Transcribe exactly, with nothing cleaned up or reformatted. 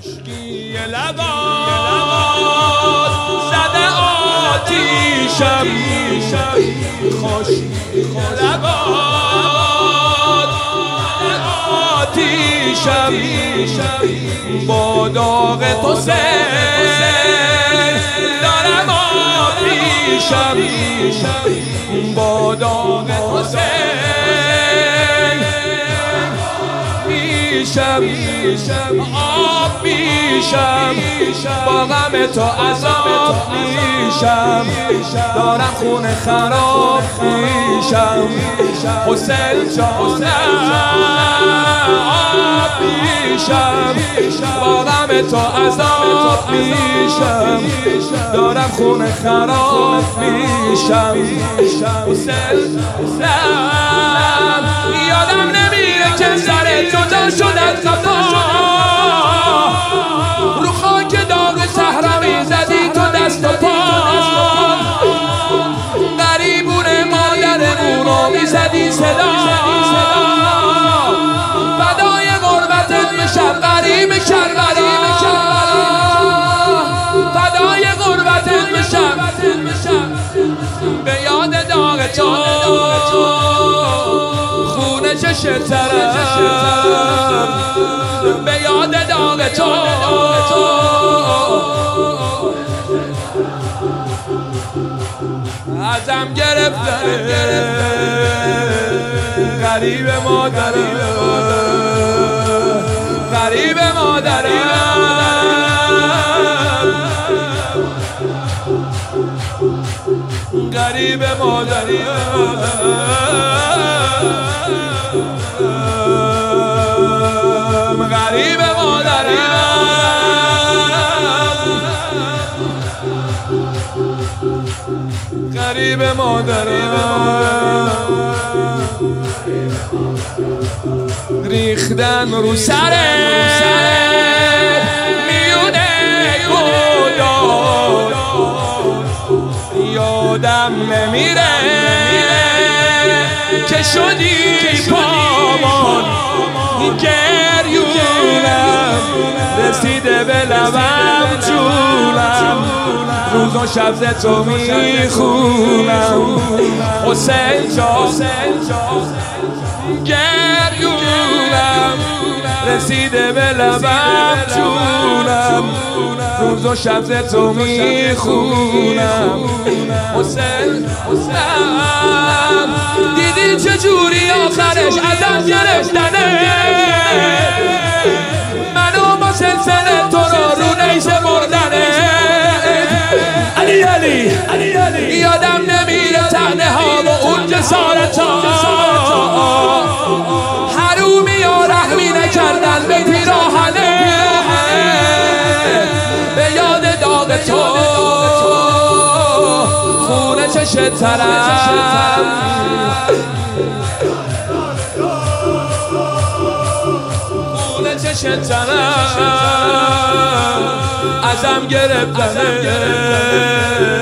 خشکی لبات زده آتیشم، خشکی لبات آتیشم، با داغ تو سر دارم آتیشم، با داغ تو سر میشم، آب میشم، با غم تو عذاب میشم، دارم خون خراب میشم، حسین جانم آب میشم، با غم تو عذاب میشم، دارم خون خراب میشم، حسین یادم نمیره که سر جدا شدت خطا، رو خاک داغ صحرا زدی تو دست و پا، غریبونه مادرمون رو میزدی صدا، فدای غربتت میشم غریب کربلا، فدای غربتت میشم به یاد داغ تو، خونه چشترم به یاد داغ تو، ازم گرفتن غریب مادرم، غریب مادرم، غریب مادرم، غریب مادرم، غریب مادرم، ریختن رو سرت میونه گویا، یادم نمیره که شدی پامان، گریونم رسیده به لبم جونم، روز و شب ز تو میخونم، حسین جان گریونم رسیده به لبم جونم، روز و شب ز تو میخونم، حسین دیدی چجوری آخرش ازم گرفتنه، منو با سلسله تو رو رو نیزه بردنه، علی علی یادم نمیره تنه ها و اون جسارت ها، حرومی و رحمی نکردن به پیراهنه، به یاد داغ تو خونه چشترم، خونه چشترم ازم گرفتنه.